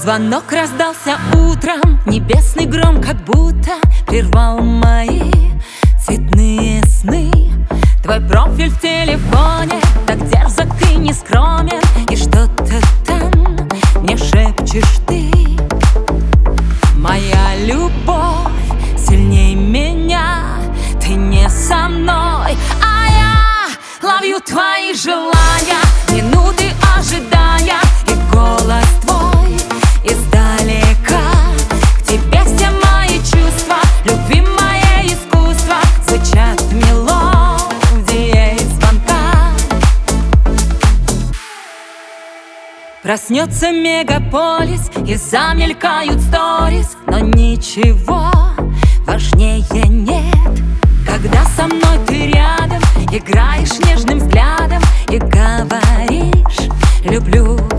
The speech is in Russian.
Звонок раздался утром, небесный гром как будто прервал мои цветные сны. Твой профиль в телефоне так дерзок и нескромен, и что-то там мне шепчешь ты. Моя любовь сильней меня, ты не со мной, а я ловлю твои желания, минуты ожидая, и голос твой издалека. К тебе все мои чувства, любимое искусство звучат мелодией звонка. Проснется мегаполис и замелькают сторис, но ничего важнее нет, когда со мной ты рядом, играешь нежным взглядом и говоришь: люблю